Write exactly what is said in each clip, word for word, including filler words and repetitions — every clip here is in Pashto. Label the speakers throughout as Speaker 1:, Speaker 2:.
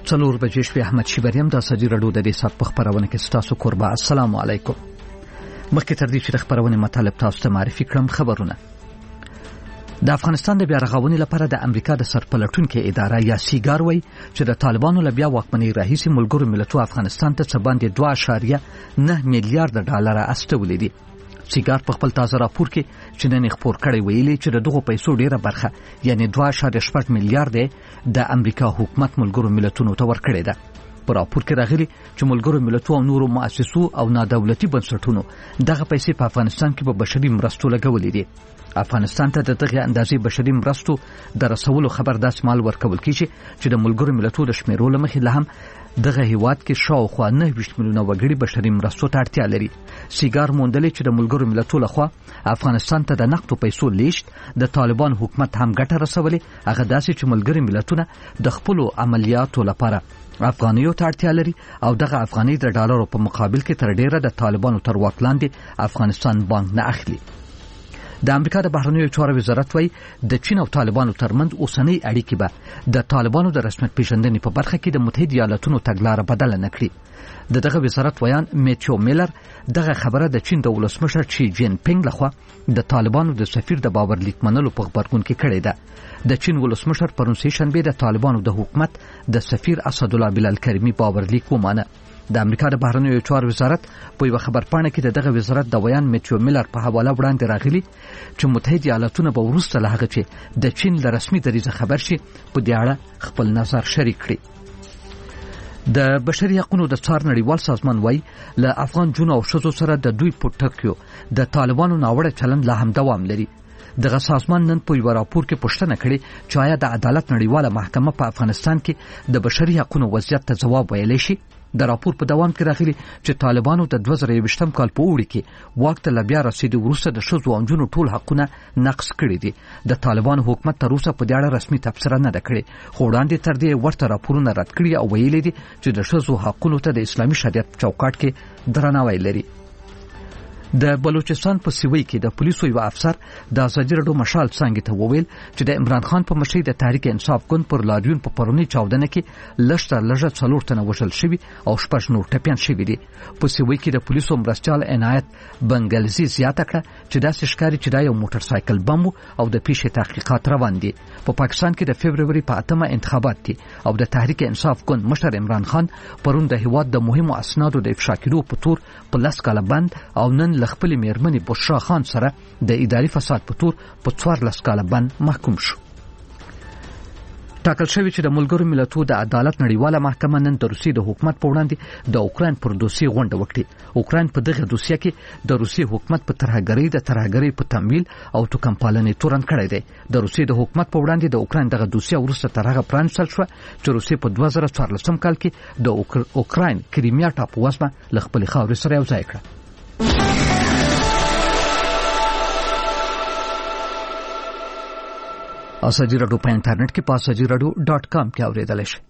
Speaker 1: څلور بجې شپې احمد شیبریم د ازادي راډیو د دې سات په خبرونه کې ستاسو قربا. السلام علیکم. مخکې تر دې چې د خبرونه مطالب تاسو ته معرفي کړم، خبرونه. د افغانستان د بیا رغونې لپاره د امریکا د سرپلټونکو اداره یا سیګار وایي چې د طالبانو له بیا واکمنۍ راهیسې ملګرو ملتونو افغانستان ته څه باندې دوه اعشاریه نه میلیارډ ډالر استولې دي. سیګار په خپل تازه راپور کې چې نن خپور کړی ویلي چې د دغو پیسو ډیره برخه یعنی دوه اعشاریه شپږ میلیارډ د امریکا حکومت ملګرو ملتونو ته ورکړی ده. په راپور کې راغلي چې ملګرو ملتونو او نورو مؤسسو او نادولتي بنسټونو دغه پیسې په افغانستان کې په بشري مرستو لګولې دي. افغانستان ته د دغه اندازې بشري مرستو د رسولو خبر داس مال ورکول کیږي چې د ملګرو ملتونو د شمیرو له مخې له هم دغه هیواد کې شاوخوا نه ویشت میلیونه وګړي بشري مرستو ته اړتیا لري. سیګار موندلې چې د ملګرو ملتونو لخوا افغانستان ته د نقدو پیسو لیشت د طالبان حکومت هم ګټه رسولې، هغه داسې چې ملګري ملتونه د خپل عملیاتو لپاره افغانیو ته اړتیا لري او دغه افغاني د ډالرو په مقابل کې تر ډیره د طالبانو تر واک لاندې افغانستان بانک نه اخلي. د امریکا د بهرنیو چارو وزارت وايي د چین او طالبانو ترمنځ اوسنۍ اړیکې به د طالبانو د رسمیت پیژندنې په برخه کې د متحده ایالاتونو تګلاره بدله نه کړي. د دغه وزارت ویان میتیو میلر دغه خبره د چین د ولسمشر شي جین پینګ لخوا د طالبانو د سفیر د باور لیک منلو په خبرګون کې کړې ده. د چین ولسمشر پرون سه شنبه د طالبانو د حکومت د سفیر اسد الله بلال کریمی باور لیک ومانه. د امریکا د بهرنیو چارو وزارت په یو خبرپاڼه کې دغه وزارت د ویان میتیو میلر په حواله وړاندې راغلي چې متحده ایالاتونه به وروسته له هغه چې د چین له رسمي دریځه خبر شي په دې اړه خپل نظر شریک کړي. د بشري حقوقو د څار نړیوال سازمان وايي له افغان جنو او شذو سره د دوی په ټکیو د طالبانو ناوړه چلند لا هم دوام لري. دغه سازمان نن په یو راپور کې پوښتنه کړې چې آیا د عدالت نړیواله محکمه په افغانستان کې د بشري حقوقو وضعیت ته ځواب ویلی شي. د راپور په دوام کې راغلي چې طالبانو د دوه زره یوویشتم کال په اوړي کې واک ته بیا رسیدو وروسته د ښځو او نجونو ټول حقونه نقض کړي دي. د طالبانو حکومت تر اوسه په دې اړه رسمي تبصره نه ده کړې، خو وړاندې تر دې ورته راپورونه رد کړي او ویلي دي چې د ښځو حقونو ته د اسلامي شریعت په چوکاټ کې درناوی لري. د بلوچستان په سیوی کې د پولیسو یو افسر د ازادي راډیو مشال څنګه ته وویل چې د عمران خان په مشرۍ د تحریک انصاف ګوند پر لاریون په پرونی چاودنه کې لږ تر لږه څلور تنه وژل شوي او شپږ نور ټپیان شوي دي. په سیوی کې د پولیسو مرستیال عنایت بنګلزي زیاته کړه چې داسې ښکاري چې دا یو موټر سایکل بم او د پیښې تحقیقات روان دي. په پاکستان کې د فبرवरी په اتمه انتخابات دي او د تحریک انصاف ګوند مشر عمران خان پرون د هیواد د مهمو اسنادو د افشا کېدو په تور په لاس کاله بند او نن لخپل میرمنې بشرا خان سره د اداري فساد په تور په څوارلس کاله بند محکوم شو. ټاکل شوی چې د ملګرو ملتونو د عدالت نړیواله محکمه نن د روسیې د حکومت په وړاندې د اوکراین پر دوسیې غونډه وکړي. اوکراین په دغه دوسیه کې د روسیې حکومت په ترهګرۍ د ترهګرۍ په تمویل او توکم پالنې تورن کړی دی. د روسیې د حکومت په وړاندې د اوکراین دغه دوسیه وروسته تر هغه پرانستل شو چې روسیې په دوه زره څوارلسم کال کې د اوکراین کریمیا ټاپووزمه له خپلې خاورې سره یو ځای کړه. ازادي راډیو په انټرنیټ کې په ازادي راډیو ډاټ کام کې اوریدلای شئ.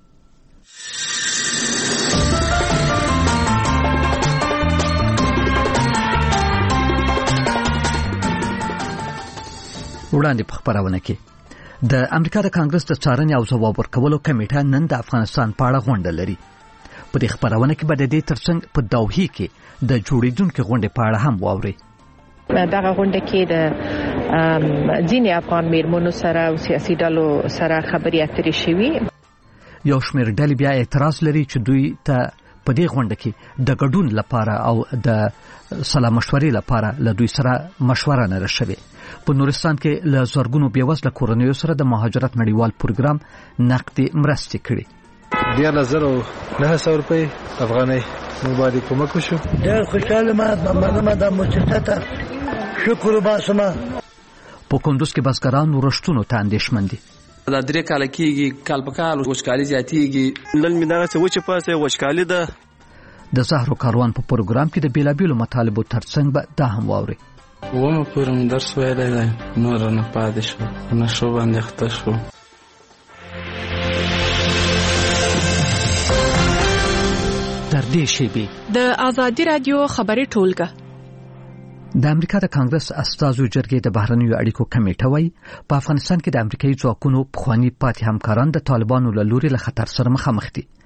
Speaker 1: وړاندې په خبرونه کې د امریکا د کانګرس د څارنې او ځواب ورکولو کمیټه نن د افغانستان په اړه غونډه لري. په دې خبرونه کې به د دې ترڅنګ په دوحې کې د جوړیدونکو غونډې په اړه هم واوري.
Speaker 2: دغه غونډه کې د ځینې افغان میرمنو سره او سیاسي ډلو سره خبرې اترې شوي.
Speaker 1: یو شمېر ډلې بیا اعتراض لري چې دوی ته په دې غونډه کې د ګډون لپاره او د سلا مشورې لپاره له دوی سره مشوره نه رسوي. په نورستان کې له زرګونو بېوزله کورنیو سره د مهاجرت نړیوال پروګرام نقدي مرستې کړي.
Speaker 3: دیارلس زره نهه سوه روپۍ افغانۍ موږ باندې کومک وشو.
Speaker 4: ډېر خوشحاله ما مننه د موسسه ته شکر وباسم.
Speaker 1: په کندوز کې بزګران ورښتونو ته اندېښمن دي.
Speaker 5: دا درې کاله کېږي، کال په کال وچکالي زیاتېږي.
Speaker 6: نن مې دغسې وچې پاسې وچکالي ده.
Speaker 1: د زهرو کاروان په پروګرام کې د بېلابېلو مطالبو ترڅنګ به دا هم واوري.
Speaker 7: اومه پورې مې درس ویلی دی، نور نه پاتې شو، نشو باندې اخته شو.
Speaker 1: تر دې شیبې
Speaker 8: د ازادي راډیو خبري ټولګه.
Speaker 1: د امریکا د کانګرس استازو جرګې د بهرنیو اړیکو کمیټه وايي په افغانستان کې د امریکایي ځواکونو پخوانی پاتې همکاران د طالبانو له لوري له خطر سره مخامخ دي.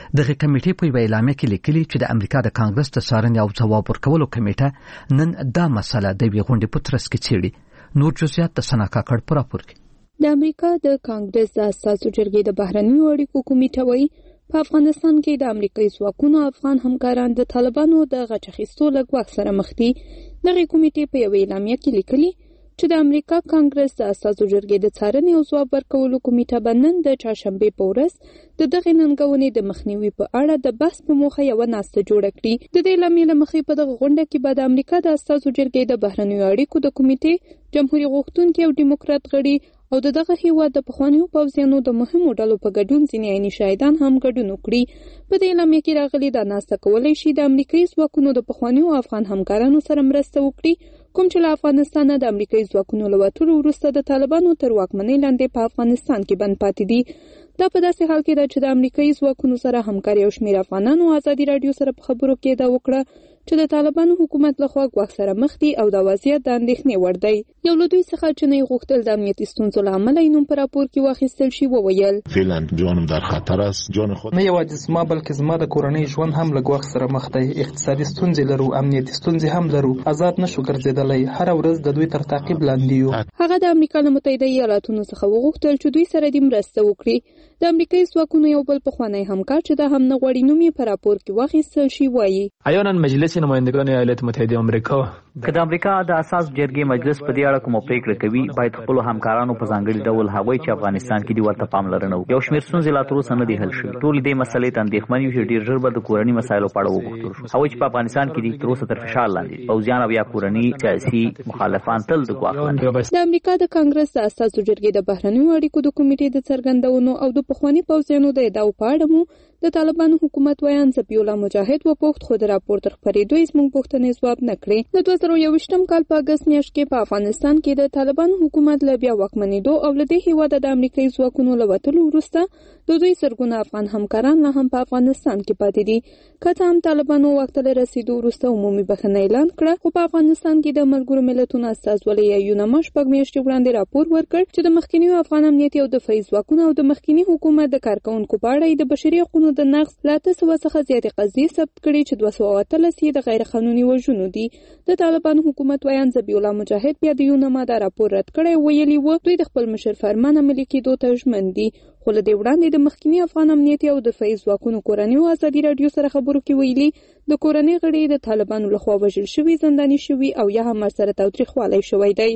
Speaker 1: دغه کمیټې په یوه اعلامیه کې لیکلي چې د امریکا د کانګرس د څارنې او ځواب ورکولو کمیټه نن دا مسله د یوې غونډې په ترڅ کې څېړي. نور جزئیات د ثنا کاکړ په راپور کې.
Speaker 9: د امریکا د کانګرس د اساسو جرګې د بهرنیو اړیکو کمیټه وایي په افغانستان کې د امریکایي ځواکونو افغان همکاران د طالبانو د غچ اخیستو له ګواښ سره مخ دي. دغه کمیټې په یوه اعلامیه کې لیکلي چې د امریکا کانګرس د اساسو جرګې د څارنې او ځواب ورکولو کمیټه به نن د چهارشنبې په ورځ د دغه ننګونې د مخنیوي په اړه د بحث په موخه یوه ناسته جوړه کړي. د دې اعلامیې له مخې په دغه غونډه کې به د امریکا د اساسو جرګې د بهرنیو اړیکو د کمیټې جمهوریت غوښتونکي او ډیموکرات غړي او د دغه هیواد د پخوانیو پوځیانو د مهمو ډلو په ګډون ځینې عیني شاهدان هم ګډون وکړي. په دې اعلامیه کې راغلي دا ناسته کولی شي د امریکایي ځواکونو د پخوانیو افغان همکارانو سره مرسته وکړي کوم چې له افغانستانه د امریکایي ځواکونو له وتلو وروسته د طالبانو تر واکمنۍ لاندې په افغانستان کې بند پاتې دي. دا په داسې حال کې ده چې د امریکایي ځواکونو سره همکاري او شمېر افغانانو ازادي راډیو سره په خبرو کې دا وکړه چې د طالبانو حکومت لخوا ګواښ سره مخ دي او دا وضعیت د اندېښنې وړ دی. یو له دوی څخه چې نه غوښتل د امنیتي ستونزو له امله یې نوم په راپور کې واخیستل شي وویل
Speaker 10: فعلا جانم در خطر است. جان خود
Speaker 11: نه یوازې زما بلکې زما د کورنۍ ژوند هم له ګواښ سره مخ دی. اقتصادي ستونزې لرو، امنیتي ستونزې هم لرو، آزاد نشو ګرځېدلی. هر ورځ د دوی تر تعقیب لاندې یو.
Speaker 9: هغه د امریکا له متحده ایالاتونو څخه وغوښتل چې دوی سره دې مرسته وکړي. د امریکایي ځواکونو یو بل پخوانی همکار چې دا هم نه غواړي نوم یې په راپور کې واخیستل شي وایي
Speaker 12: احیانا مجلس نمایندگان ایالات متحده آمریکا
Speaker 13: که د امریکا د اساس جرګې مجلس په دې اړه کوم پریکړه کوي باید خپل همکارانو په ځانګړي ډول هغوی چې افغانستان کې دي ورته پاملرنه وکړي. یو شمېر ستونزې لا تر اوسه نه دي حل شوي. ټول دې مسلې ته اندېښمن یو چې ډېر ژر به د کورني مسایلو په اړه وغوښتل شو. هغوی چې په افغانستان کې دي تر اوسه تر فشار لاندې دي. پوځیان او یا کورني سیاسي مخالفان تل د ګواښ لاندې.
Speaker 9: د امریکا د کانګرس د اساسو جرګې د بهرنیو اړیکو د کمیټې د څرګندونو او د پخواني پوځیانو د ادعاو په اړه مو د طالبانو حکومت ویان ذبیح الله مجاهد وپوښت خو د راپور تر خپرېدو یې زموږ پوښتنې ځواب نه کړې. د دوه زره یوویشتم کال په اګست میاشت کې په افغانستان کې د طالبانو حکومت له بیا واکمنېدو او له دې هېواده د امریکایي ځواکونو له وتلو وروسته د دوی زرګونه افغان همکاران لا هم په افغانستان کې پاتې دي. که څه هم طالبانو واک ته له رسېدو وروسته عمومي بخښنه اعلان کړه خو په افغانستان کې د ملګرو ملتونو استازولۍ یونما شپږ میاشتې وړاندې راپور ورکړ چې د مخکینیو افغان امنیتي او دفاعي ځواکونو او د مخکینی حکومت د کارکوونکو په اړه د بشري حقوقو د نقض له اته سوه څخه زیاتې قضیې ثبت کړي چې دوه سوه اتلس یې د غیر قانوني وژنو دي. د طالبانو حکومت ویان ذبیح الله مجاهد بیا د یونما دا راپور رد کړی ویلي و دوی د خپل مشر فرمان عملي کېدو ته ژمن دي. خو له دې وړاندې د مخکینی افغان امنیتي او دفاعي ځواکونو کورنیو ازادي راډیو سره خبرو کې ویلي د کورنۍ غړي د طالبانو لخوا وژل شوي، زنداني شوي او یا هم ورسره تاوتریخوالی شوی دی.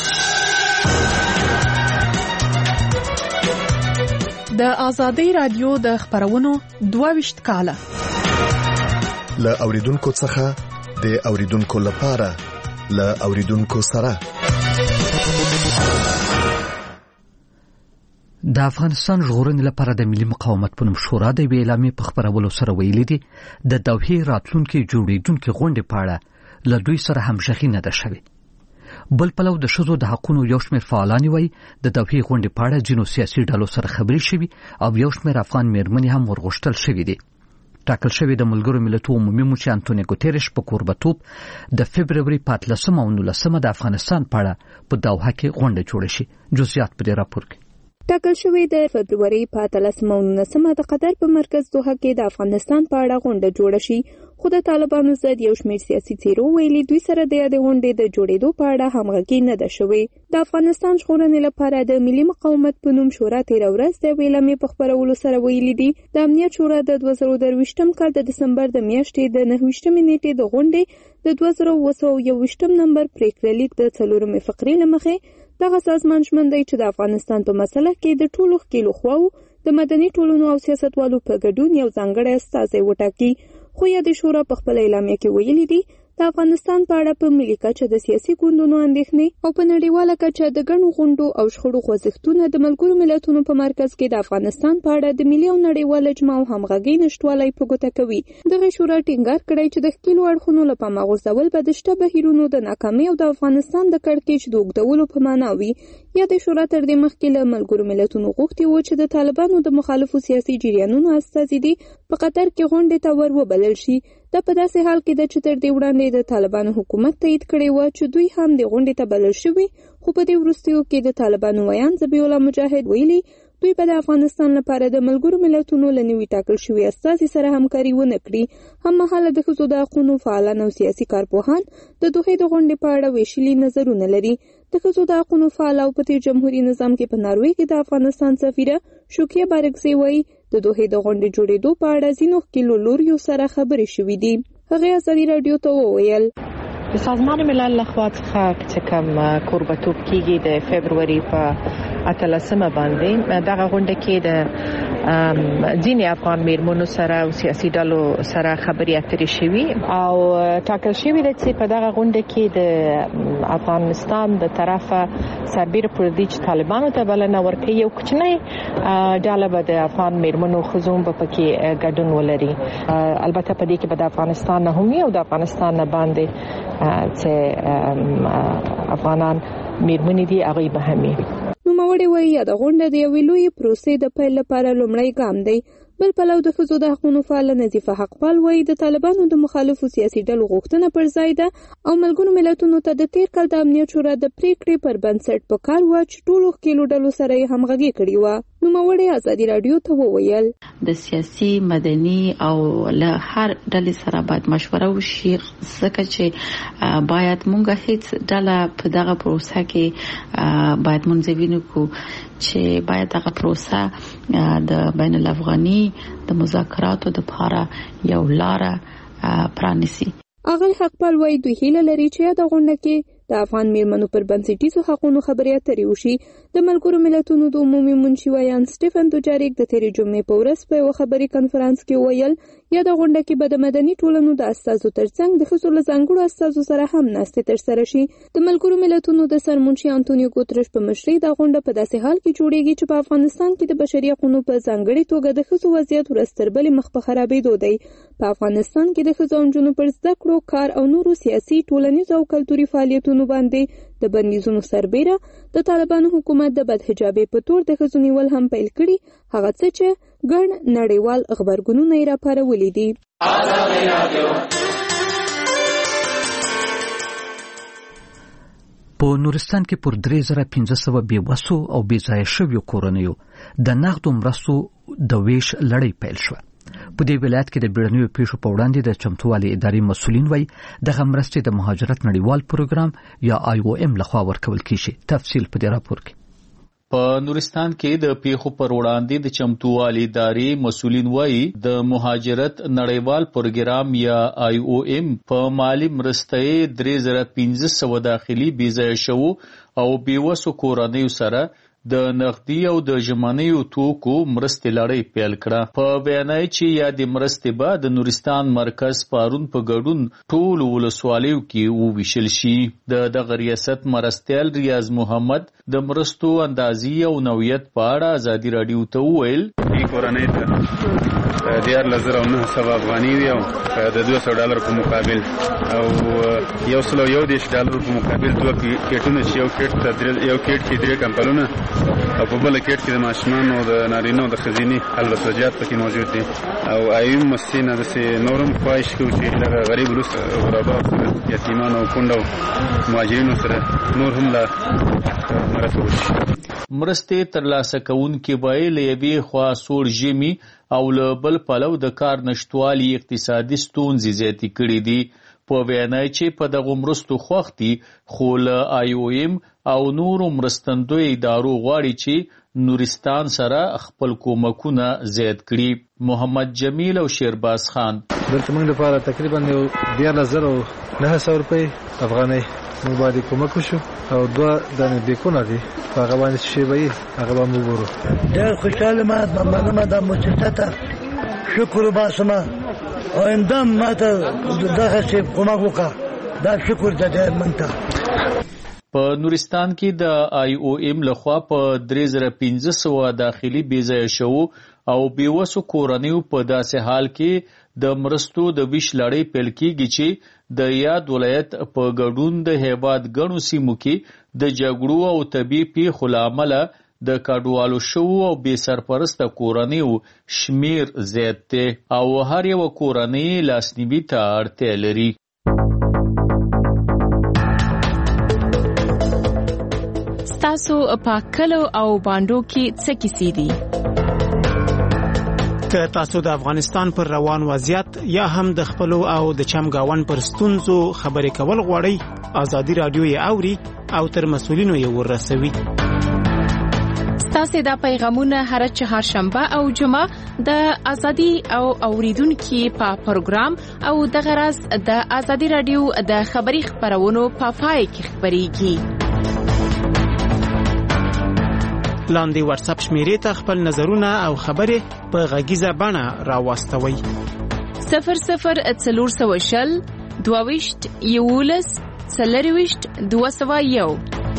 Speaker 8: د آزادۍ راډیو د خبرونو دوه ویشت کاله
Speaker 14: له اوریدونکو څخه د اوریدونکو لپاره له اوریدونکو سره.
Speaker 1: د افغانستان ژغورنې لپاره د ملي مقاومت په نوم شورا د یوې اعلامیې په خپرولو سره ویلي دي د دوحې راتلونکي جوړېدونکي غونډې په اړه له دوی سره همغږي نه ده شوې. بل پلو د ښځو د حقونو یو شمېر فعالان وایي د دوحې غونډې په اړه ځینو سیاسي ډلو سره خبرې شوي او یو شمېر افغان میرمنې هم ورغوښتل شوي دي. ټاکل شوی د ملګرو ملتونو عمومي مشر انټونیو ګوتریش په کوربتوب د فبروري په اتلسمه او نولسمه د افغانستان په اړه په دوحه کې غونډه جوړه شي. جزئیات په دې راپور کې.
Speaker 9: ټاکل شوی د فبروري په اتلسمه او نولسمه د قطر په مرکز دوحه کې د افغانستان په اړه غونډه جوړه شي. خو د طالبانو ضد یو شمېر سیاسي څېرو ویلي دوی سره د یادې غونډې د جوړېدو په اړه همغږي نه ده شوې. د افغانستان ژغورنې لپاره د ملي مقاومت په نوم شورا تېره ورځ د یوې اعلامیې په خپرولو سره ویلي دي د امنیت شورا د دوه زره درویشتم کال د دسمبر د میاشتې د نهه ویشتمې نیټې د غونډې د دوه زره اوه سوه یوویشتم نمبر پرېکړه لیک د څلورمې فقرې له مخې دغه سازمان ژمن دی چې د افغانستان په مسله کې د ټولو ښکېلو خواوو د مدني ټولنو او سیاستوالو په ګډون یو ځانګړی استازی وټاکي. خو یادې شورا په خپله اعلامیه کې ویلي دي د افغانستان په اړه په ملي کچه د سیاسي ګوندونو اندېښنې او په نړیواله کچه د ګڼو غونډو او شخړو خوځښتونه د ملګرو ملتونو په مرکز کې د افغانستان په اړه د ملي او نړیوال اجماع او همغږۍ نشتوالی په ګوته کوي. دغه شورا ټینګار کړی چې د ښکېلو اړخونو له پامه غورځول به د شته بهیرونو د ناکامۍ او د افغانستان د کړکېچ د اوږدولو په معنا وي. یادې شورا تر دې مخکې له ملګرو ملتونو غوښتي و چې د طالبانو د مخالفو سیاسي جریانونو استازي دي په قطر کې غونډې ته ور وبلل شي. دا په داسې حال کې ده چې تر دې وړاندې د طالبانو حکومت تایید کړی و چې دوی هم د غونډې ته بلل شوي. خو په دې وروستیو کې د طالبانو ویان ذبیح الله مجاهد ویلي دوی به د افغانستان لپاره د ملګرو ملتونو له نوي ټاکل شوي استازي سره همکاري ونه کړي. هممهاله د ښځو د حقونو فعالان او سیاسي کارپوهان د دوحې د غونډې په اړه ویشلي نظرونه لري. د ښځو د حقونو فعال او په تیر جمهوري نظام کې په ناروې کې د افغانستان سفیره شوکیه بارکزی وایي د دوحې د غونډې جوړېدو په اړه ځینو ښکېلو لوریو سره خبرې شوې دي. هغې ازادي راډیو ته وویل
Speaker 2: د سازمان ملل لخوا څخه چې کوم کوربتوب کیږي د فبروري په اتلسمه باندې دغه غونډه کې د ځینې افغان میرمنو سره او سیاسي ډلو سره خبرې اترې شوي او ټاکل شوي ده چې په دغه غونډه کې د افغانستان د طرفه سربېره پر دې چې طالبانو ته بلنه ورکوي یو کوچنی ډله به د افغان میرمنو ښځو به پکې ګډون ولري. البته په دې کې به د افغانستان نه هم او د افغانستان نه باندې چې افغانان میرمنې دي هغوی به هم وي.
Speaker 9: نوموړې وایي د غونډه د یوې لویې پروسې د پیل لپاره لومړی ګام دی. بل پلو د ښځو د حقونو فعاله نظیفه حقپال وایي د طالبانو د مخالفو سیاسي ډلو غوښتنه پر ځای ده او ملګرو ملتونو ته د تیر کال د امنیت شورا د پریکړې پر بنسټ په کار و چې ټولو ښکېلو ډلو سره یې همغږي کړې وه. نوموړې ازادي راډیو ته وویل
Speaker 15: د سیاسي مدني او له هر ډلې سره باید مشوره وشي ځکه چې باید مونږ هیڅ ډله په دغه پروسه کې باید منځوي نه کړو چې باید دغه پروسه د بین الافغاني د مذاکراتو لپاره یو لاره پرانیسي.
Speaker 9: اغل حقپال وایي دوی هیله لري چې د غونډه کې د افغان میرمنو پر بنسټیزو حقونو خبرې اترې وشي. د ملګرو ملتونو د عمومي منشي ویان سټیفن دوجاریک د تیرې جمعې په ورځ په یو خبري کانفرنس کې ویل یا د غونډه کې به د مدني ټولنو د استازو ترڅنګ د ښځو له ځانګړو استازو سره هم ناستې ترسره شي. د ملګرو ملتونو د سرمنشي انټونیو ګوترش په مشرۍ دا غونډه په داسې حال کې جوړیږي چې په افغانستان کې د بشري حقوقو په ځانګړي توګه د ښځو وضعیت ورځ تر بلې مخ په خرابېدو دی. په افغانستان کې د ښځو او نجونو پر زده کړو، کار او نورو سیاسي، ټولنیزو او کلتوري فعالیتونو باندې د بندیزونو سربېره د طالبانو حکومت د بدحجابۍ په تور د ښځو نیول هم پیل کړي، هغه څه چې ګڼ نړیوال غبرګونونه یې راپارولي دي.
Speaker 1: په نورستان کې پر درې زره پنځه سوه بېوسو او بې ځایه شویو کورنیو د نغدو مرستو د ویش لړۍ پیل شوه. په دې ولایت کې د بیړنیو پیښو په وړاندې د چمتووالي ادارې مسؤلین وایي دغه مرستې د مهاجرت نړیوال پروګرام یا آی او ایم لخوا ورکول کیږي. تفصیل په دې راپور کې.
Speaker 16: په نورستان کې د پیښو پر وړاندې د چمتووالي ادارې مسؤلین وایي د مهاجرت نړیوال پروګرام یا آی او ایم په مالی مرستې درې زره پنځه سوه داخلي بې ځایه شوو او بېوسو کورنیو سره د نغدي او د ژمنیو توکو مرستې لړۍ پیل کړه. په بیانیه چې یادې مرستې به د نورستان مرکز پارون په ګډون ټولو ولسوالیو کې وویشل شي. د دغه ریاست مرستیال ریاض محمد د مرستو اندازې او نوعیت په اړه ازادي راډیو ته وویل
Speaker 17: دې کورنۍ ته دیارلس زره او نهه سوه افغاني وي او د دوه سوه ډالرو په مقابل او یو سل او یو دېرش ډالرو په مقابل دوه کیټونه چې یو کیټ ته یو کیټ کې درې کمپلونه او په بل کېټ کې د ماشومانو د نارینه او د ښځینې البسوجات پکې موجود دي او آیوم مسین د نورم خواهش کوي چې لږ غریب روس غربا یتیمان او کونډ او مهاجرینو سره نور هم لا مرسته وشي.
Speaker 16: مرستې ترلاسه کوونکي به له یوې خوا سوړ ژمي او له بل پلو د کار نشتوالي اقتصادي ستونزې زیاتې کړي دي. په بیانیه چې په دغو مرستو خوښ دي خو له آی او ایم او نورو مرستندوی ادارو غواړي چې نورستان سره خپل کومکونه زیات کړي. محمد جمیل او شیرباز خان
Speaker 3: دلته موږ لپاره تقریبا یو دیارلس زره او نهه سوه روپۍ افغانۍ موږ باندې کومک وشو او دوه دانې بیکونه دي په هغه باندې چې شی به یي هغه به موږ ګورو.
Speaker 4: ډېر خوشحاله ما مننه د مؤسسه ته شکر وباسم او امدام ماته دغه شی کومک وکړه دا شکر د ډېر منته.
Speaker 16: په نورستان کې د آی او ایم لخوا په درې زره پنځه سوه داخلي بې ځایه شوو او بېوسو کورنیو په داسې حال کې د مرستو د ویش لړۍ پیل کیږي چې د یاد ولایت په ګډون د هیواد ګڼو سیمو کې د جګړو او طبیعي پیښو له امله د کډوالو شوو او بې سرپرسته کورنیو شمیر زیات دی او هر یوه کورنۍ لاسنیوي ته اړتیا لري.
Speaker 8: ستاسو په کلو او باندو کې څه کیسې دي؟
Speaker 18: که تاسو د افغانستان پر روان وضعیت یا هم د خپلو او د چمګاون پر ستونزو خبرې کول غواړئ، ازادي رادیو یې اوري او تر مسؤلینو یې ورسوي.
Speaker 8: ستاسو د پیغامونه هر چهارشنبه او جمعه د ازادي او اوریدونکو په پروګرام او د غرض د ازادي رادیو د خبري خبرونو په پای کې خبريږي.
Speaker 18: لاندې واتس اپ شمیرې ته خپل نظرونه او خبرې په غږیزه بڼه راوستوئ.
Speaker 8: صفر صفر څلور سوه شل دوه ویشت یولس څلور ویشت دوه سوه یو.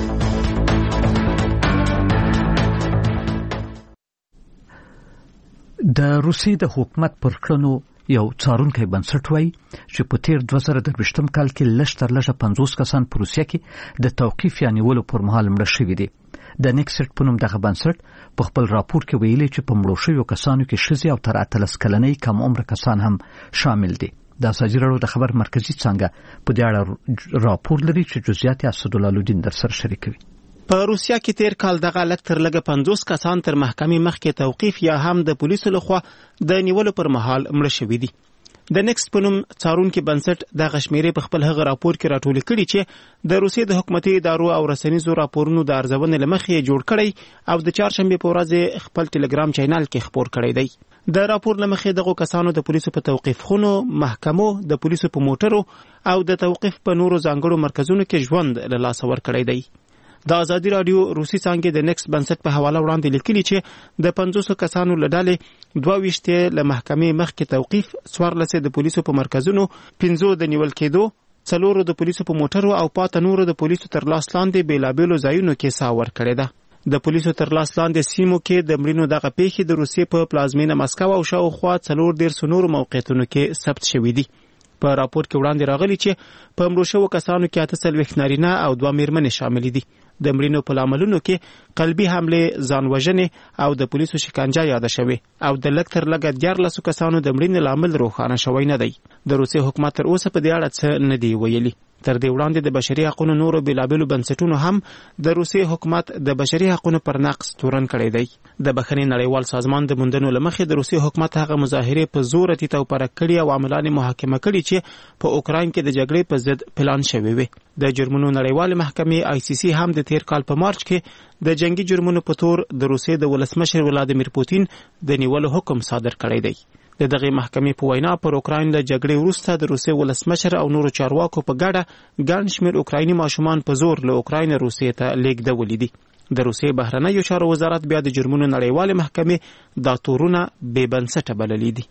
Speaker 1: د روسیې د حکومت پر کړنو یو څارونکی بنسټ وایي چې په تیر دوه زره درویشتم کال کې لږ تر لږه پنځوس کسان په روسیه کې د توقیف یا نیولو پر مهال مړه شوي دي. د نیکسټ په نوم دغه بنسټ په خپل راپور کې ویلي چې په مړو شویو کسانو کې ښځې او تر اتلس کلنۍ کم عمره کسان هم شامل دي. د ازادي راډیو د خبر مرکزي څانګه په دې اړه راپور لري چې جزئیات یې اسدالله لودین در سره شریکوي.
Speaker 18: په روسیا کې تیر کال دغه لږ تر لږه پنځوس کسان تر محکمې مخکې توقیف یا هم د پولیسو لخوا د نیولو پر مهال مړه شوي دي. د نیکسټ په نوم څارونکي بنسټ دغه شمیرې په خپل هغه راپور کې راټولې کړي چې د روسیې د حکومتي ادارو او رسنیزو راپورونو د ارزونې له مخې جوړ کړی او د چهارشنبې په ورځ خپل ټلګرام چینل کې خپور کړی دی. د راپور له مخې دغه کسانو د پولیسو په توقیف خونو، محکمو، د پولیسو په موټرو او د توقیف په نورو ځانګړو مرکزونو کې ژوند له لاسه ورکړی دی. د ازادي رادیو روسي څانګې د نیکسټ بنسټ په حواله وړاندې لیکلي چې د پنځوس کسانو له ډلې دوه ویشت له محکمې مخکې توقیف، څوارلس د پولیسو په مرکزونو، پنځه د نیول کېدو، څلور د پولیسو په موټرو او پاته نور د پولیسو تر لاس لاندې بیلابېلو ځایونو کې ساه ورکړې ده. د پولیسو تر لاس لاندې سیمو کې د مړینو دغه پیښې د روسیې په پلازمینه مسکو او شاوخوا څلور دېرش نورو موقعیتونو کې ثبت شوي دي. په راپور کې وړاندې راغلي چې په مړو شوو کسانو کې اته څلوېښت نارینه او دوه مېرمنې شاملې دي. د مړینو په لاملونو کې قلبي حملې، ځان وژنې او د پولیسو شکنجه یاده شوې او د لږ تر لږه دیارلسو کسانو د مړینې لامل روښانه شوی نه دی. د روسیې حکومت تر اوسه په دې اړه څه نه دی ویلي. تر دې وړاندې د بشري حقوقو نورو بیلابېلو بنسټونو هم د روسیې حکومت د بشري حقوقو پر نقض تورن کړی دی. د بخښنې نړیوال سازمان د موندنو له مخې د روسیې حکومت هغه مظاهرې په زور ټیټ او پرک کړي او عاملان محاکمه کړي چې په اوکراین کې د جګړې په ضد پلان شوی وي. د جرمونو نړیوال محکمې آی سی سی هم د تیر کال په مارچ کې د جنگي جرمونو په تور د روسیې د ولسمشر ولادیمیر پوتین د نیولو حکم صادر کړی دی. د دغه محکمې په وینا پر اوکراین د جګړې وروسته د روسیې ولسمشر او نورو چارواکو په ګډه ګڼ شمېر اوکرایني ماشومان په زور له اوکراین روسیې ته لیږدولي دي. د روسیې بهرنیو چارو وزارت بیا د جرمونو نړیوال محکمې دا تورونه بې بنسټه بللي دي.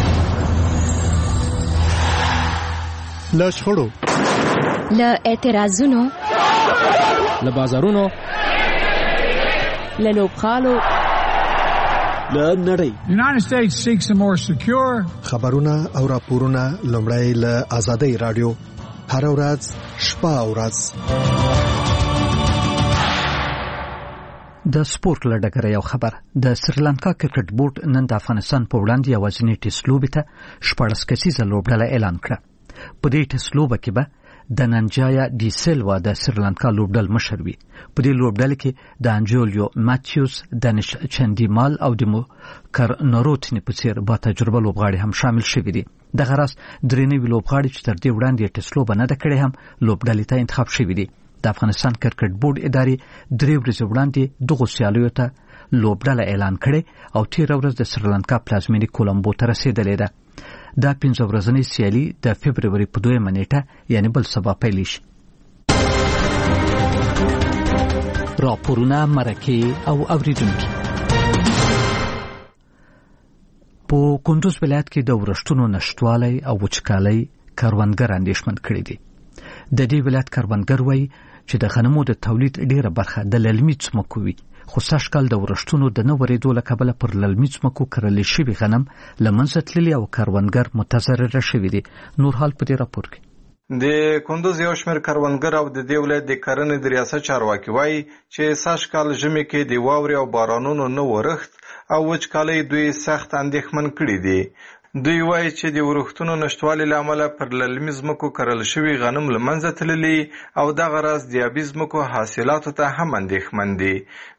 Speaker 14: له شخړو،
Speaker 19: له اعتراضونو،
Speaker 12: له بازارونو،
Speaker 8: له لوبغالو،
Speaker 12: له نړۍ
Speaker 20: United States seeks a more secure
Speaker 14: خبرونه او راپورونه لومړی له ازادي رادیو هر ورځ شپه او ورځ.
Speaker 1: د سپورت لړګره یو خبر. د سریلانکا کرکټ بورډ نن د افغانستان په وړاندې یوازینی ټیسټ لوبې ته شپاړس کسیزه لوبډله اعلان کړه. په دې ټیسټ لوبه کې به د ننجایا ډي سیلوا د سریلانکا لوبډل مشر وي. په دې لوبډل کې د انجولیو ماتیوس، دانش چندیمال او د کرنروتنی په څیر با تجربه لوبغاړي هم شامل شوي دي. دغه راس درې نوي لوبغاړي چې تر دې وړاندې ټیسټ لوبه نه ده کړې هم لوبډلې ته انتخاب شوي دي. د افغانستان کرکټ بورډ ادارې درې ورځې وړاندې دغو سیالیو ته لوبډله اعلان کړې او تېره ورځ د سریلانکا پلازمینې کولمبو ته رسېدلې ده. دا پنځه ورځنۍ سیالي د فبروري په دویمه نیټه یعنی بل سبا پیل شي. راپورونه، مرکې او اوریدونکي. په کندوز ولایت کې د ورښتونو نشټوالی او وچکالۍ کروندګر اندېښمن کړي دي. د دې ولایت کروندګر وایي چې د غنمو د تولید ډیره برخه د للمي ځمکو وي، خو سږکال د ورښتونو د نه ورېدو له کبله پر للمي ځمکو کرلې شوي غنم له منځه تللي او کروندګر متضرره شوي دي. نور حال په دې راپور کې.
Speaker 21: د کندوز یو شمېر کروندګر او د دې ولایت د کرنې د ریاست چارواکي وایي چې سږکال ژمي کې د واورې او بارانونو نه ورښت او وچکالۍ دوی سخت اندېښمن کړي دي. دوی وایي چې د ورښتونو نشتوالي له امله پر للمي ځمکو کرل شوي غنم له منځه تللي او دغه راز د آبي ځمکو حاصلاتو ته هم اندېښمن دي.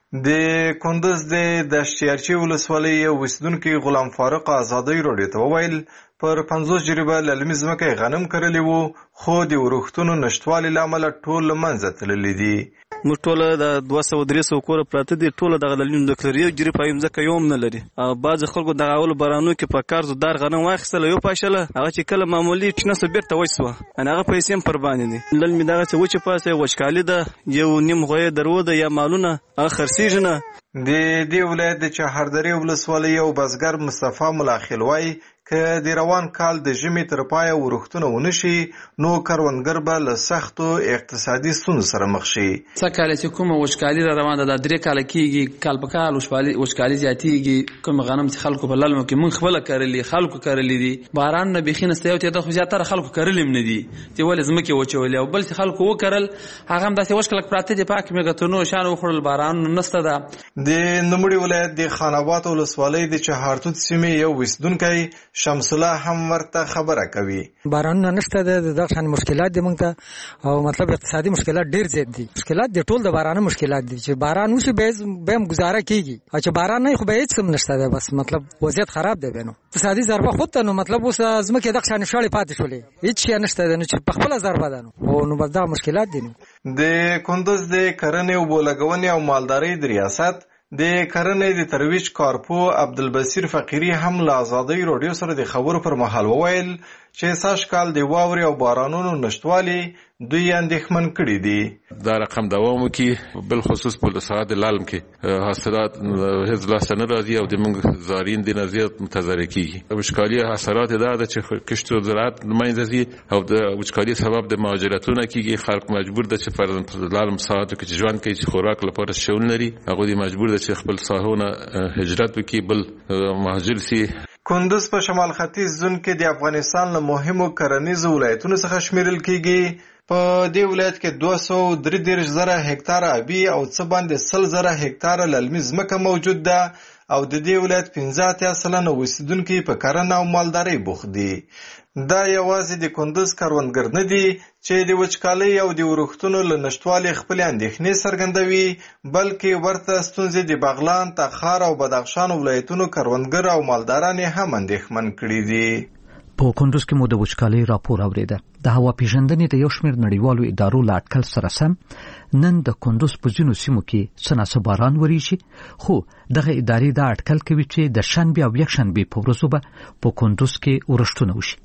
Speaker 21: د کندز د دشتیارچي ولسوالۍ یو اوسېدونکي غلام فاروق ازادۍ راډیو ته وویل پر پنځوس جریبه للمي ځمکه یې غنم کرلی وو، خو د ورښتونو نشتوالي له امله ټول له منځه تللي دي.
Speaker 6: موږ ټوله د دوه سوه درې سوه کوره پراته دي، ټوله دغه للمي ځمکه لري، یو جریب یې ځمکه یو هم نه لري. او بعضې خلکو دغه اولو بارانو کې په کار زودار غنم واخیستله، یو پاشله هغه چې کله معمولي ټینه سوه بېرته وچ سوه، هغه پیسې هم پر باندې دي. للمي دغسې وچې پاسې وچکالي ده، یو نیم غویې درو ده یا مالونه هغه خرڅېږي نه.
Speaker 21: د دې ولایت د چهاردرې ولسوالۍ یو بزګر مصطفی ملاخیل وایي که د روان کال د ژمي تر پایه ورښتونه ونه شي نو کروندګر به له سختو اقتصادي ستونزو سره مخ شي.
Speaker 5: څه کال چې کومه وچکالي را روانه ده، درې کاله کېږي، کال په کال وچکالي زیاتېږي. کوم غنم چې خلکو په للمو کې موږ خپله کرلي، خلکو کرلي دي، بارانونه بیخي نسته، یو تعداد خو زیاتره خلکو کرلي هم نه دي چې ولې ځمکې وچولې، او بل چې خلکو وکرل هغه هم داسې وچ کلک پراته دي، پاک میګتونو شان وخوړل، بارانونه نسته ده.
Speaker 21: د نوموړي ولایت د خان آباد ولسوالۍ د چهارتوت سیمې یو اوسېدونکی شمس الله هم ورته خبره کوي.
Speaker 22: بارانونه نشته ده، دغه شان مشکلات دي موږ ته، او مطلب اقتصادي مشکلات ډېر زیات دي. مشکلات د ټول د بارانه مشکلات دي چې باران وشي به هم گزاره کیږي، او چې باران نه خو به هیڅ هم نشته ده، بس مطلب وضعیت خراب دی. نو اقتصادي ضربه خود ته نو مطلب اوس ځمکې دغه شان شاړې پاتې شولې، هیڅ شی نشته ده، نو چې په خپله ضربه ده نو نو بس دغه مشکلات دي. نو
Speaker 21: د کندز د کرنې اوبو لګونې او مالدارۍ د ریاست د کرنې د ترویج کارپو عبدالبصیر فقیری هم له ازادۍ راډیو سره د خبرو پر مهال وویل چې سږ کال د واورې او بارانونو نشتوالي دوی اندېښمن کړي دي.
Speaker 10: دا رقم دوام وکړي، بالخصوص په ساحه د لالم کې حاصلات هیڅ لاسته نه راځي او د موږ زارین دي نه زیات متضرر کېږي. وچکالي حاصلات دا ده چې کښت او زراعت له منځه ځي، او د وچکالي سبب د مهاجرتونه کېږي. خلک مجبور ده چې په لالم ساحاتو کې چې ژوند کوي، چې خوراک لپاره شی ونه لري، هغوی مجبور ده چې خپل ساحونه هجرت وکړي، بل مهاجر سي.
Speaker 21: کندز په شمال ختیځ زون کې د افغانستان له مهمو کرنیزو ولایتونو څخه شمیرل کېږي. په دې ولایت کې دوه سوه درې دېرش زره هکتاره آبي او څه باندې سل زره هکتاره للمي ځمکه موجود ده، او د دې ولایت پنځه اتیا سلنه اوسېدونکي په کرنه او مالدارۍ بوخت دي. دا یوازې د کندز کروندګر نه دي چې د وچکالۍ او د ورښتونو له نشتوالي خپلې اندېښنې څرګندوي، بلکې ورته ستونزې د بغلان، تخار او بدخشان ولایتونو کروندګر او مالداران هم اندېښمن کړي دي.
Speaker 1: په کندز کې مو د وچکالۍ راپور اوریده. د هوا پیژندنې د یو شمېر نړیوالو ادارو له اټکل سره سم نن د کندز په ځینو سیمو کې څه ناڅه باران وریږي، خو دغه ادارې دا اټکل کوي چې د شنبې او یکشنبې په ورځو به په کندز کې ورښتونه وشي.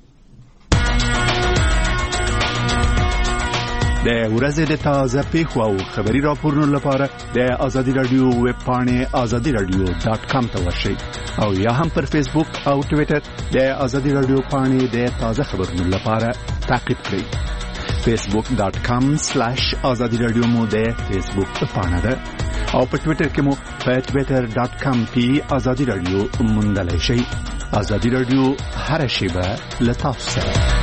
Speaker 23: د ورځې د تازه پیښو او خبري راپورونو لپاره د ازادي رادیو ویب پاڼې ازادي رادیو ډاټ کام ته ورشئ، او یا هم پر فیسبوک او ټویټر د ازادي رادیو پاڼې د تازه خبرونو لپاره تعقیب کړئ. فیسبوک ډاټ کام سلیش ازادي رادیو مو د فیسبوک پاڼه ده، او په ټویټر کې مو په ټویټر ډاټ کام کې ازادي رادیو موندلی شئ. ازادي رادیو هر شیبه له تاسو سره.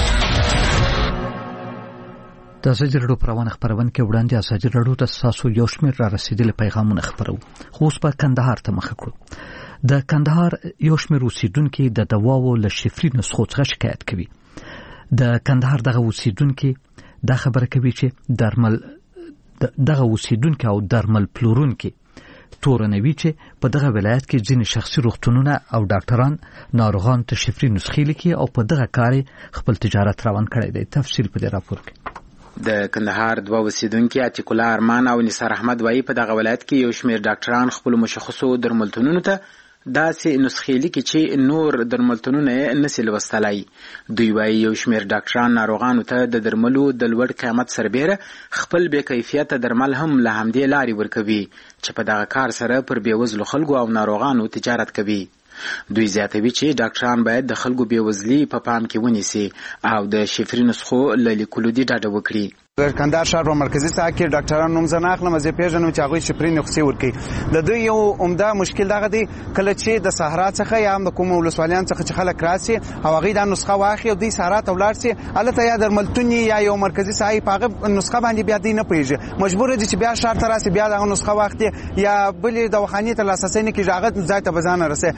Speaker 1: د ازادي رادیو پروانه خبرونه کې وړاندې ازادي رادیو ته تاسو یو شمېر را رسیدلي پیغامونه خبرو. خو اوس په کندهار ته مخه کړو. د کندهار یو شمېر اوسیدونکي د دواو له شفري نسخو څخه شکایت کوي. د کندهار دغه اوسیدونکي دا خبره کوي چې درمل دغه اوسیدونکي او درمل پلورونکي تورنوي چې په دغه ولایت کې ځینې شخصي روغتونونه او ډاکټران ناروغان ته شفري نسخې لیکي او په دغه کار خپل تجارت روان کړی دی. تفصیل په دې راپور کې.
Speaker 24: د کندهار دوه اوسیدونکي عتیق الله ارمان او نثار احمد وایي په دغه ولایت کې یو شمېر ډاکټران خپل مشخصو درملتونونو ته داسې نسخې لیکي چې نور درملتونونه یې نسي لوستلی. دوی وایي یو شمېر ډاکټران ناروغانو ته د درملو د لوړ قیمت سربیره خپل بې کیفیته درمل هم له همدې لارې ورکوي چې په دغه کار سره پر بېوزلو خلکو او ناروغانو تجارت کوي. دوی زیاتوي چې ډاکټران باید د خلکو بېوزلي په پا پام کې ونیسي او د شفري نسخو له لیکلو دې ډډه وکړي.
Speaker 25: د کندهار ښار په مرکزي ساحه کې ډاکټران نوم زه نه اخلم، زه پیژنم چې هغوی شفري نسخې ورکوي. د دوی یو عمده مشکل دغه دی کله چې د صحرا څخه یا هم د کومو ولسوالیانو څخه چې خلک راسي او هغوی دا نسخه واخلي او دوی صحرا ته ولاړ سي، هلته یا درملتون یا یو مرکزي ساحه په هغه نسخه باندې بیا دوی نه پوهېږي، مجبور دي چې بیا ښار ته راسي، بیا دغه نسخه واخلي یا بلې دواخانې ته لاسرسی نه کېږي، هغه ځای ته به ځان رسوي.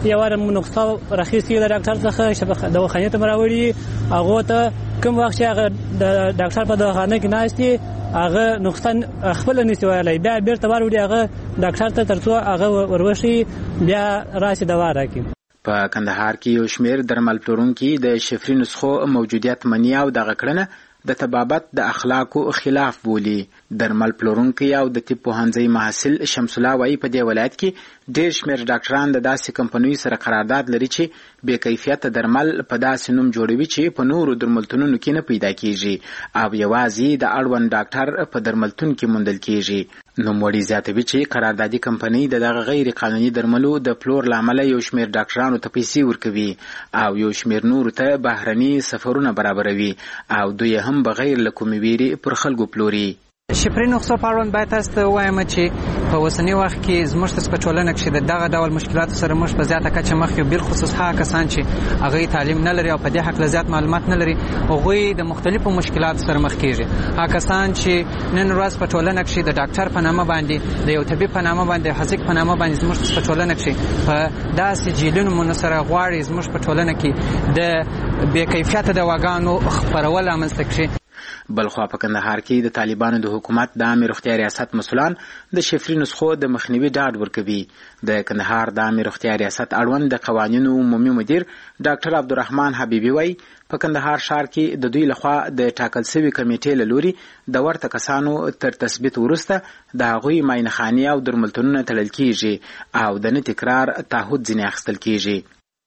Speaker 2: یو وار نقطه راخیستې د ډاکټر څخه چې دواخانې ته راوړي هغه ته کوم وخت چې هغه د ډاکټر په دواخانه کې ناشتي هغه نقطه خپل نسی ویلای بیا بیرته وروړي هغه ډاکټر ته ترڅو هغه وروشي بیا راشي دوا راکړي.
Speaker 24: په کندهار کې یو شمېر درمل پلورونکي د شفري نسخو موجودیت مني او دغه کړنه د طبابت د اخلاقو خلاف بولي. درمل پلورونکي او د طب پوهنځي محصل شمس الله وايي په دې ولایت کې ډېر شمېر ډاکټران د داسې کمپنیو سره قرارداد لري چې بې کیفیته درمل په داسې نوم جوړوي چې په نورو درملتونونو کې نه پیدا کیږي او یوازې د اړوند ډاکټر په درملتون کې موندل کیږي. نوموړي زیاتوي چې قراردادي کمپنۍ د دغه غیر قانوني درملو د پلور لامل یو شمېر ډاکټرانو ته پیسې ورکوي او یو شمېر نورو ته بهرني سفرونه برابروي او دوی هم بغیر له کومې ویرې پر خلکو پلوري.
Speaker 7: شفري نسخو په اړوند باید تاسو ته ووایم چې په اوسني وخت کې زموږ په ټولنه کې د دغه ډول مشکلاتو سره موږ په زیاته کچه مخ یو، بالخصوص هغه کسان چې هغه تعلیم نه لري او په دې حق له زیات معلومات نه لري، هغوی د مختلفو مشکلاتو سره مخ کیږي. هغه کسان چې نن ورځ په ټولنه کې د ډاکټر په نامه باندې د یو طبيب په نامه باندې حسیک په نامه باندې زموږ په ټولنه کې په داسې جیلونو مون سره غواړي زموږ په ټولنه کې د بې کیفیته دواګانو خپرول رامنځته کړي.
Speaker 24: بلخوا په کندهار کې د طالبانو د حکومت د عامه روغتیا ریاست مسؤلان د شفري نسخو د مخنیوي ډاډ ورکوي. د کندهار د عامه روغتیا ریاست اړوند د قوانینو عمومي مدیر ډاکټر عبدالرحمن حبیبي وايي په کندهار ښار کې د دوی لخوا د ټاکل شوی کمیټې له لوري د ورته کسانو تر تثبیت وروسته د هغوی معاینخانې او درملتونونه تړل کیږي او د نه تکرار تعهد ځینې اخیستل کیږي.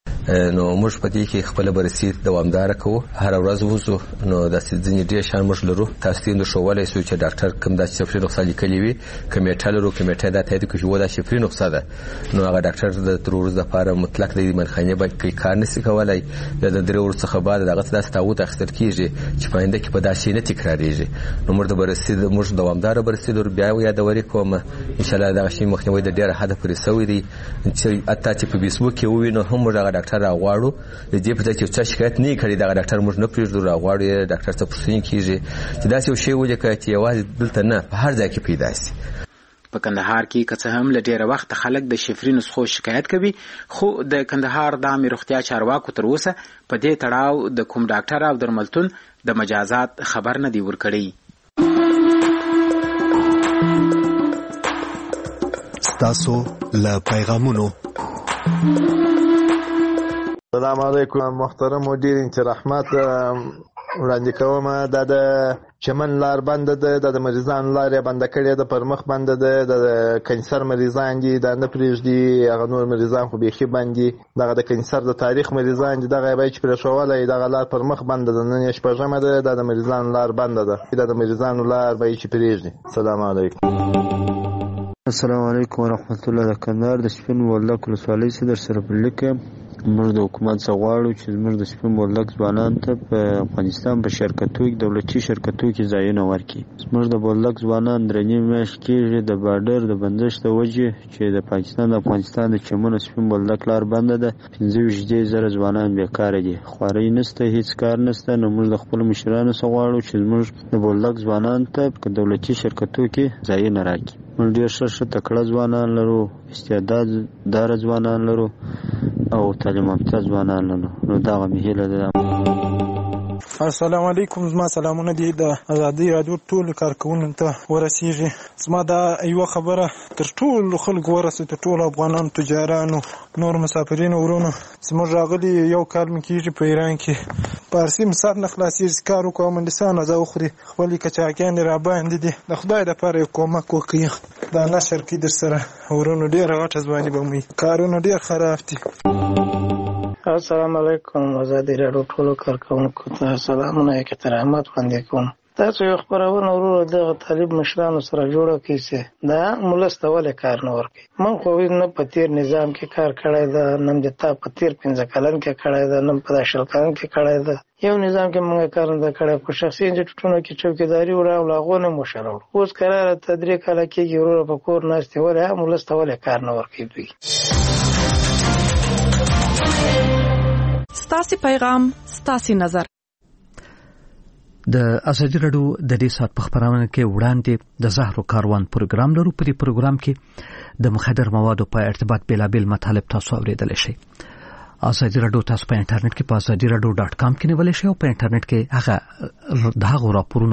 Speaker 11: نو موږ په دې کې خپل بررسي دوامدار کوو، هر ورځ وځو. نو د ځینې ډېر شان موږ لرو تاسو ته د شوولای سو چې ډاکټر کوم د شفري نسخه لیکلې وي کمیټه لرو، کمیټه دا تایید کوي چې و دا شفري نسخه ده. نو هغه ډاکټر د تر ورځې لپاره مطلق د منخانه باندې کار نشي کولای. د درې ورځې څخه بعد دغه تاسو تعهد اخیستل کیږي چې په آینده کې په داسې نه تکراریږي. نو موږ د بررسي د موږ دوامدار بررسي در بیا یادوري کوم ان شاء الله دا شی مخنیوي د ډېر حد پورې سوی دی چې اته چې په فیسبوک کې ووینو هم هغه ډاکټر راغواړو د دې په ځای چې څه شکایت نه کړي دا ډاکټر موږ نه پریږدو، راغواړو ډاکټر ته پوښتنه کیږي چې دا یو شی ولیکي چې یوازې دلته نه په هر ځای کې پیدا شي.
Speaker 24: په کندهار کې که څه هم له ډېره وخت خلک د شفري نسخو شکایت کوي، خو د کندهار د عامه روغتیا چارواکو تر اوسه په دې تړاو د کوم ډاکټر او درملتون د مجازات خبر نه دی ورکړی.
Speaker 14: ستاسو له پیغامونو.
Speaker 21: السلام علیکم محترم مدیر انت رحمت وړاندې کوم. دا د چمن لار بند ده، د مریضانو لار بند کړې ده، پر مخ بند ده، د کینسر مریضان دي دا نه پریږدي، هغه نور مریضان خو بیخي بندي، دغه د کینسر د تاریخ مریضان دي دغه به چې پرښولای دغه لار پر مخ بند ده. نن شپږمه ده د مریضانو لار بند ده، د مریضانو لار به چې پریږدي. السلام علیکم.
Speaker 13: السلام علیکم ورحمت الله. د کندهار د سپین بولدک ولسوالۍ څخه در سره په لیکه موږ د حکومت څخه غواړو چې موږ د سپین بولدک ځوانانو ته په افغانستان په شرکتو کې دولتي شرکتو کې ځایونه ورکړي. موږ د بولدک ځوانان درنې میاشت کېږي د بارډر د بندش د وجې چې د پاکستان د افغانستان د چمن سپین بولدک لار بنده ده، پنځه ویشت زره ځوانان بیکاره دي، خوارۍ نشته، هیڅ کار نشته. نو موږ د خپلو مشرانو څخه غواړو چې موږ د بولدک ځوانانو ته په دولتي شرکتو کې ځایونه راکړي. موږ ډېر ښه ښه تکړه ځوانان لرو، استعداد دار ځوانان لرو او تعلیم یافته ځوانان لرو. نو دغه مې هیله ده.
Speaker 15: السلام علیکم. زما سلامونه دي د ازادي رادیو ټول کارکونکو ته ورسیږي. زما دا یو خبره تر ټول خلکو ورسې، ته ټول افغانانو، تجارانو، نور مسافرینو ورونو. زموږ راغلي یو کال مې کېږي په ایران کې، پارسي مسار نه خلاصېږي، کار وکړو مندسان ازا وخوري، خپلې کچاکیانې را باندې دي. د خدای دپاره یو کومک وکړي، دا نشر کړي در سره ورونو. ډېره غټه ځواني به مو کارونه ډېر خراب دي.
Speaker 26: السلام علیکم. ازادي راډیو ټولو کارکونکو ته سلامونه یې احترامات وړاندې کوم. تاسو یو خبرونه ورور دغه طالب مشرانو سره جوړه کیسه دا مولسته ولې کار نه ورکي. من خو نه په تیر نظام کې کار کړی دا، نن د تا په تیر پنځه کلن کې کړی دا، نن په شل کلن کې کړی دا. یو نظام کې موږ کار نه کړی، په شخصي انجټونو کې چوکیداری وره او لاغونه مشرو. اوس قرار تدریک کله کېږي ورور په کور ناشته ولې مولسته ولې کار نه ورکي. دوی
Speaker 8: ستاسي پیغام ستاسي نظر.
Speaker 1: د ازادي رادیو د دې سات په خبرونه کې وړاندې د زهرو کاروان پروګرام لرو. په دې پروګرام کې د مخدر موادو په ارتباط بیلابل مطالب تاسو اوریدلی شئ. ازادي رادیو تاسو په انټرنیټ کې په ازادي رادیو ډاټ کام کې نیولای شئ او په انټرنیټ کې هغه د هغو راپورونو